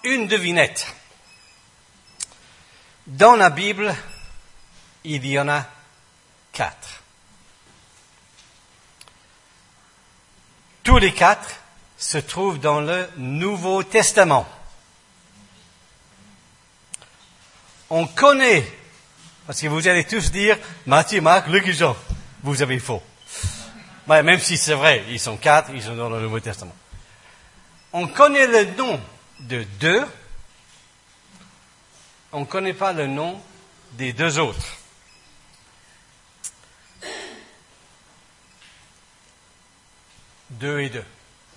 une devinette. Dans la Bible, il y en a 4. Tous les 4 se trouvent dans le Nouveau Testament. On connaît, parce que vous allez tous dire, Matthieu, Marc, Luc et Jean, vous avez faux. Ouais, même si c'est vrai, ils sont 4, ils sont dans le Nouveau Testament. On connaît le nom de 2, on ne connaît pas le nom des 2 autres. Deux et 2.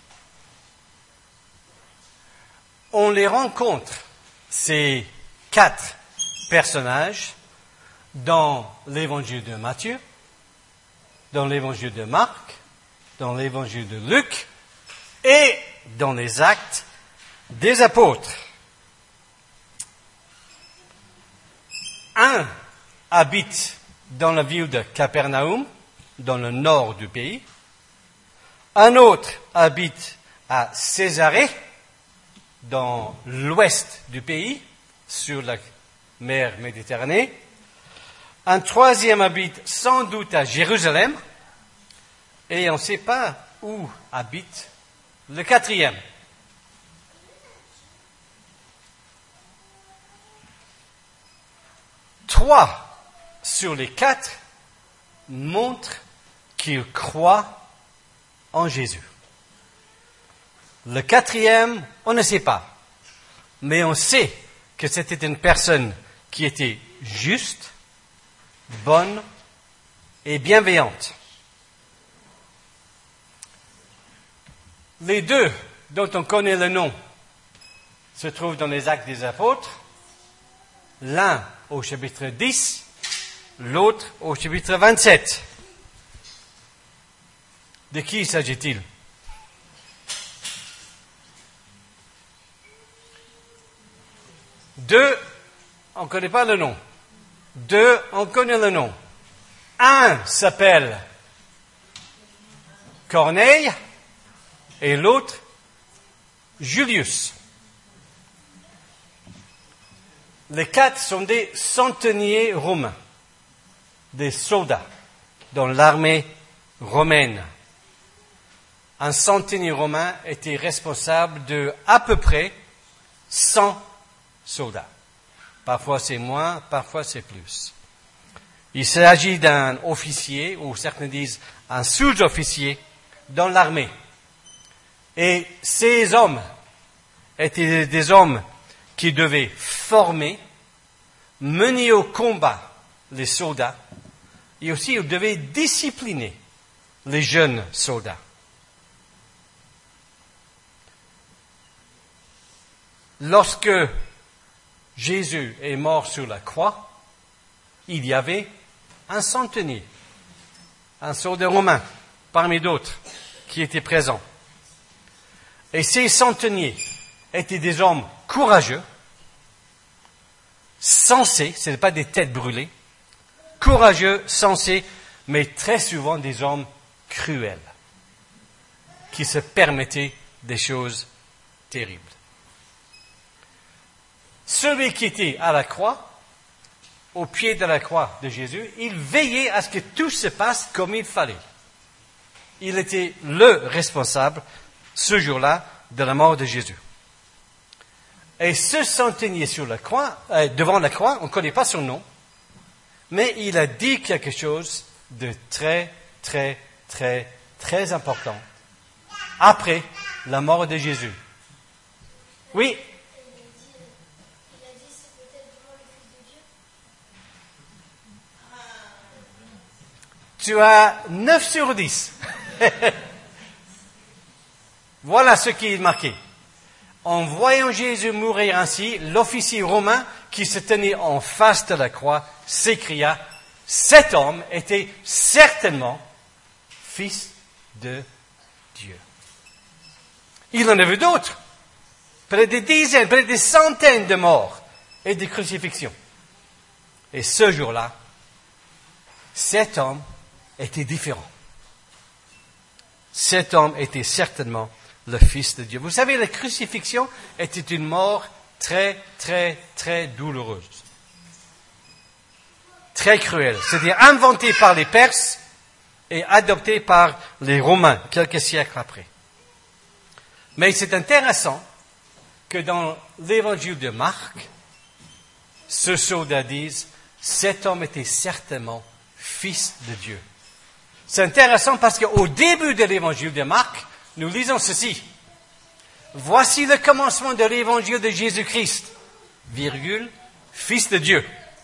On les rencontre, ces 4 personnages, dans l'évangile de Matthieu, dans l'évangile de Marc, dans l'évangile de Luc et dans les actes des apôtres. Un habite dans la ville de Capernaum, dans le nord du pays. Un autre habite à Césarée, dans l'ouest du pays, sur la mer Méditerranée. Un troisième habite sans doute à Jérusalem. Et on ne sait pas où habite le 4e. Trois sur les 4 montrent qu'ils croient en Jésus. Le 4e, on ne sait pas. Mais on sait que c'était une personne qui était juste, bonne et bienveillante. Les 2 dont on connaît le nom se trouvent dans les Actes des Apôtres, l'un au chapitre 10, l'autre au chapitre 27. De qui s'agit-il? Deux, on ne connaît pas le nom. 2, on connaît le nom. Un s'appelle Corneille et l'autre Julius. Les 4 sont des centeniers romains, des soldats dans l'armée romaine. Un centenier romain était responsable de à peu près 100 soldats. Parfois c'est moins, parfois c'est plus. Il s'agit d'un officier, ou certains disent un sous-officier, dans l'armée. Et ces hommes étaient des hommes qui devaient former, mener au combat les soldats, et aussi ils devaient discipliner les jeunes soldats. Lorsque Jésus est mort sur la croix, il y avait un centenier, un soldat romain, parmi d'autres, qui était présent. Et ces centeniers étaient des hommes courageux, sensés, ce n'est pas des têtes brûlées, courageux, sensés, mais très souvent des hommes cruels, qui se permettaient des choses terribles. Celui qui était à la croix, au pied de la croix de Jésus, il veillait à ce que tout se passe comme il fallait. Il était le responsable, ce jour-là, de la mort de Jésus. Et ce centenier sur la croix, devant la croix, on ne connaît pas son nom, mais il a dit quelque chose de très, très, très, très important après la mort de Jésus. Oui. Tu as 9 sur 10. Voilà ce qui est marqué. En voyant Jésus mourir ainsi, l'officier romain qui se tenait en face de la croix s'écria, « Cet homme était certainement fils de Dieu. » Il en a vu d'autres. Peut-être des dizaines, peut-être des centaines de morts et de crucifixions. Et ce jour-là, cet homme était différent. Cet homme était certainement le Fils de Dieu. Vous savez, la crucifixion était une mort très, très, très douloureuse. Très cruelle. C'est-à-dire inventée par les Perses et adoptée par les Romains, quelques siècles après. Mais c'est intéressant que dans l'évangile de Marc, ce soldat dise, cet homme était certainement fils de Dieu. C'est intéressant parce qu'au début de l'évangile de Marc, nous lisons ceci. Voici le commencement de l'évangile de Jésus-Christ, virgule, fils de Dieu.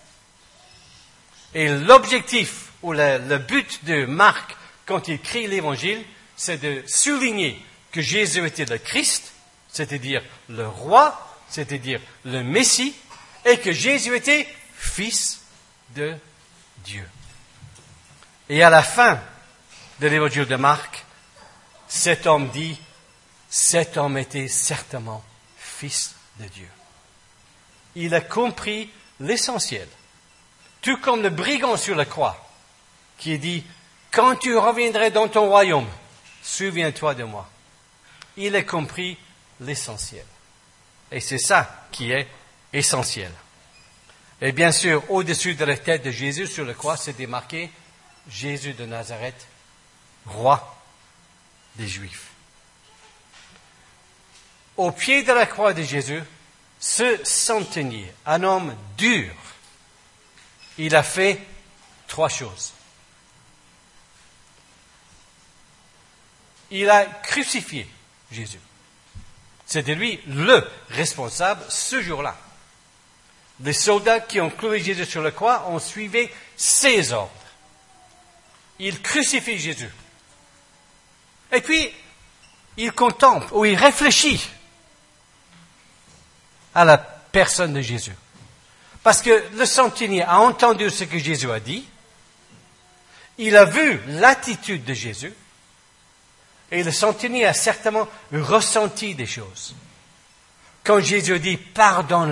Et l'objectif ou le but de Marc, quand il écrit l'évangile, c'est de souligner que Jésus était le Christ, c'est-à-dire le roi, c'est-à-dire le Messie, et que Jésus était fils de Dieu. Et à la fin de l'évangile de Marc, cet homme dit, cet homme était certainement fils de Dieu. Il a compris l'essentiel. Tout comme le brigand sur la croix, qui dit, quand tu reviendrais dans ton royaume, souviens-toi de moi. Il a compris l'essentiel. Et c'est ça qui est essentiel. Et bien sûr, au-dessus de la tête de Jésus sur la croix, c'était marqué Jésus de Nazareth, roi des Juifs. Au pied de la croix de Jésus, ce centenier, un homme dur, il a fait 3 choses. Il a crucifié Jésus. C'était lui le responsable ce jour-là. Les soldats qui ont cloué Jésus sur la croix ont suivi ses ordres. Il crucifie Jésus. Et puis, il contemple ou il réfléchit à la personne de Jésus. Parce que le centenier a entendu ce que Jésus a dit, il a vu l'attitude de Jésus, et le centenier a certainement ressenti des choses. Quand Jésus dit « pardonne-leur »,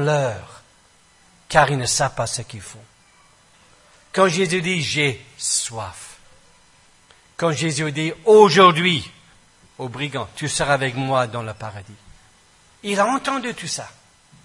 car ils ne savent pas ce qu'ils font. Quand Jésus dit « j'ai soif », quand Jésus dit « aujourd'hui, au brigand, tu seras avec moi dans le paradis », il a entendu tout ça.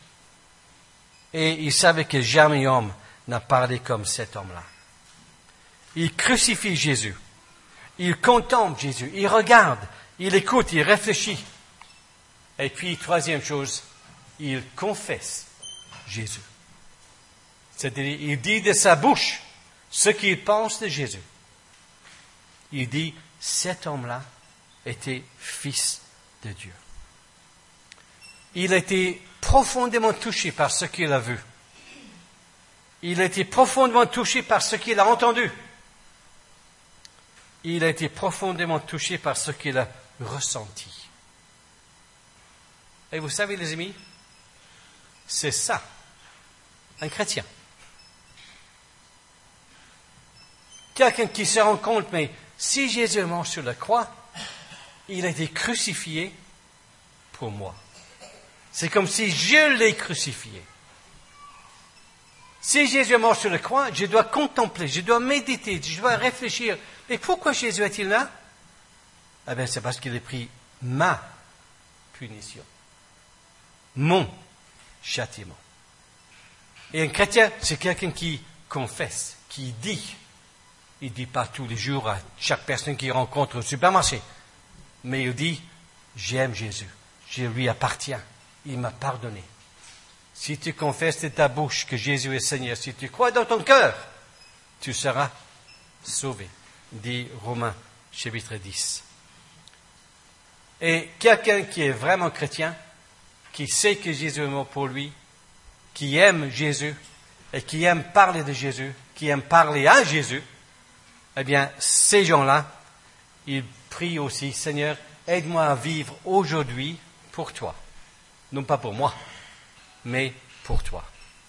Et il savait que jamais homme n'a parlé comme cet homme-là. Il crucifie Jésus. Il contemple Jésus. Il regarde. Il écoute. Il réfléchit. Et puis, troisième chose, il confesse Jésus. C'est-à-dire, il dit de sa bouche ce qu'il pense de Jésus. Il dit, cet homme-là était fils de Dieu. Il était profondément touché par ce qu'il a vu. Il a été profondément touché par ce qu'il a entendu. Il a été profondément touché par ce qu'il a ressenti. Et vous savez, les amis, c'est ça, un chrétien. Quelqu'un qui se rend compte, mais si Jésus est mort sur la croix, il a été crucifié pour moi. C'est comme si je l'ai crucifié. Si Jésus est mort sur la croix, je dois contempler, je dois méditer, je dois réfléchir. Et pourquoi Jésus est-il là? Eh bien, c'est parce qu'il a pris ma punition, mon châtiment. Et un chrétien, c'est quelqu'un qui confesse, qui dit. Il ne dit pas tous les jours à chaque personne qu'il rencontre au supermarché, mais il dit, j'aime Jésus, je lui appartiens. Il m'a pardonné. Si tu confesses de ta bouche que Jésus est Seigneur, si tu crois dans ton cœur, tu seras sauvé, dit Romains chapitre 10. Et quelqu'un qui est vraiment chrétien, qui sait que Jésus est mort pour lui, qui aime Jésus, et qui aime parler de Jésus, qui aime parler à Jésus, eh bien, ces gens-là, ils prient aussi, Seigneur, aide-moi à vivre aujourd'hui pour toi. Non pas pour moi, mais pour toi.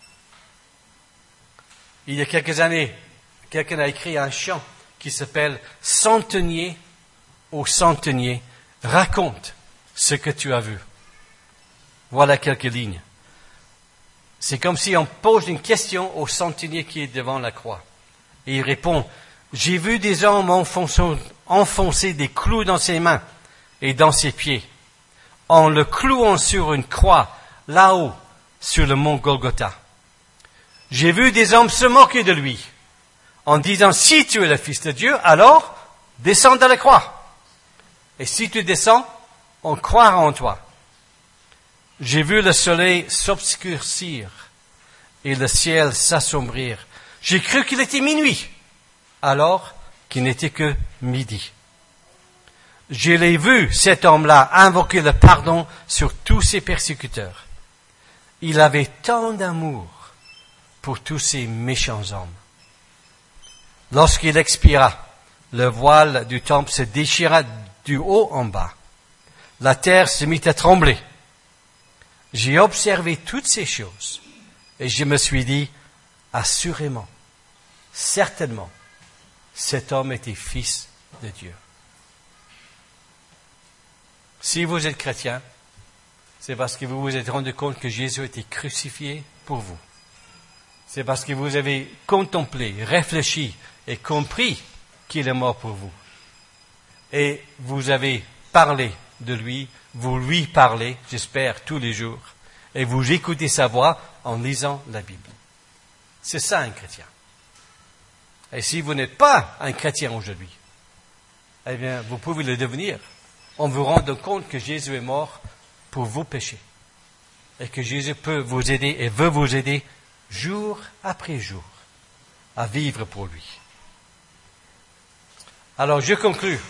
Il y a quelques années, quelqu'un a écrit un chant qui s'appelle « Centenier au centenier, raconte ce que tu as vu ». Voilà quelques lignes. C'est comme si on pose une question au centenier qui est devant la croix. Et il répond « J'ai vu des hommes enfoncer des clous dans ses mains et dans ses pieds. En le clouant sur une croix, là-haut, sur le mont Golgotha. J'ai vu des hommes se moquer de lui, en disant, si tu es le Fils de Dieu, alors descends de la croix. Et si tu descends, on croira en toi. J'ai vu le soleil s'obscurcir et le ciel s'assombrir. J'ai cru qu'il était minuit, alors qu'il n'était que midi. Je l'ai vu, cet homme-là, invoquer le pardon sur tous ses persécuteurs. Il avait tant d'amour pour tous ces méchants hommes. Lorsqu'il expira, le voile du temple se déchira du haut en bas. La terre se mit à trembler. J'ai observé toutes ces choses et je me suis dit, assurément, certainement, cet homme était fils de Dieu. Si vous êtes chrétien, c'est parce que vous vous êtes rendu compte que Jésus a été crucifié pour vous. C'est parce que vous avez contemplé, réfléchi et compris qu'il est mort pour vous. Et vous avez parlé de lui, vous lui parlez, j'espère, tous les jours, et vous écoutez sa voix en lisant la Bible. C'est ça un chrétien. Et si vous n'êtes pas un chrétien aujourd'hui, eh bien, vous pouvez le devenir en vous rendant compte que Jésus est mort pour vos péchés et que Jésus peut vous aider et veut vous aider jour après jour à vivre pour lui. Alors, je conclus.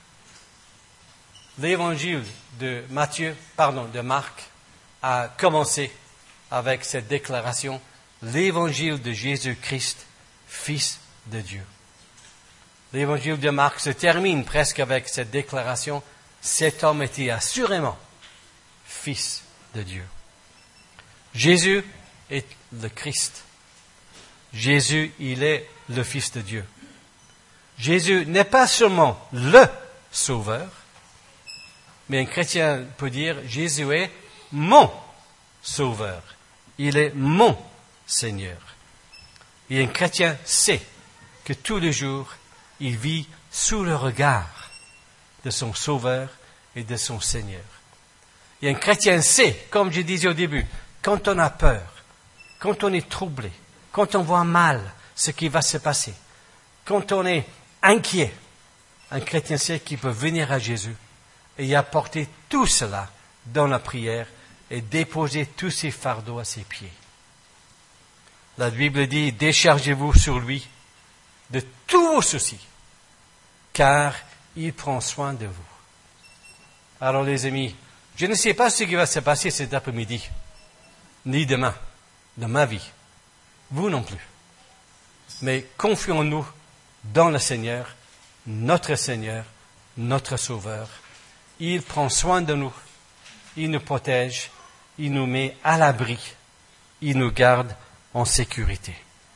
L'évangile de Marc a commencé avec cette déclaration, l'évangile de Jésus-Christ, Fils de Dieu. L'évangile de Marc se termine presque avec cette déclaration, cet homme était assurément Fils de Dieu. Jésus est le Christ. Jésus, il est le Fils de Dieu. Jésus n'est pas seulement le Sauveur, mais un chrétien peut dire, Jésus est mon Sauveur. Il est mon Seigneur. Et un chrétien sait que tous les jours, il vit sous le regard de son Sauveur et de son Seigneur. Et un chrétien sait, comme je disais au début, quand on a peur, quand on est troublé, quand on voit mal ce qui va se passer, quand on est inquiet, un chrétien sait qu'il peut venir à Jésus et y apporter tout cela dans la prière et déposer tous ses fardeaux à ses pieds. La Bible dit, déchargez-vous sur lui de tous vos soucis, car il prend soin de vous. Alors les amis, je ne sais pas ce qui va se passer cet après-midi, ni demain, dans ma vie. Vous non plus. Mais confions-nous dans le Seigneur, notre Sauveur. Il prend soin de nous, il nous protège, il nous met à l'abri, il nous garde en sécurité.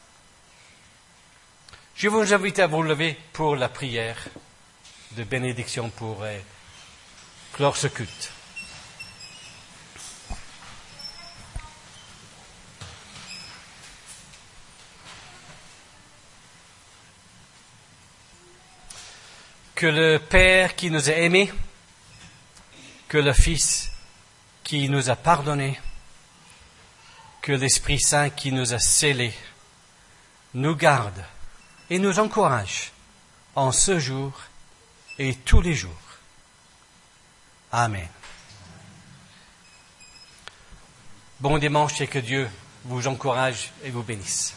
Je vous invite à vous lever pour la prière de bénédiction pour clore ce culte. Que le Père qui nous a aimés, que le Fils qui nous a pardonnés, que l'Esprit Saint qui nous a scellés, nous garde et nous encourage en ce jour et tous les jours. Amen. Bon dimanche et que Dieu vous encourage et vous bénisse.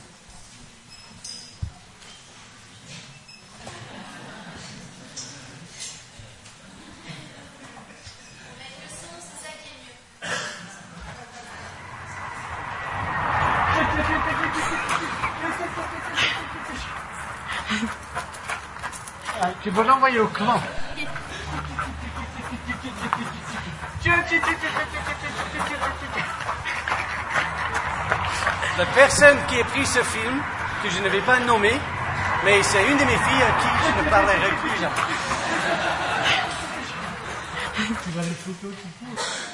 Tu peux l'envoyer au clan. La personne qui a pris ce film, que je ne vais pas nommer, mais c'est une de mes filles à qui je ne parlerai plus jamais. Tu vas les photos, tu peux.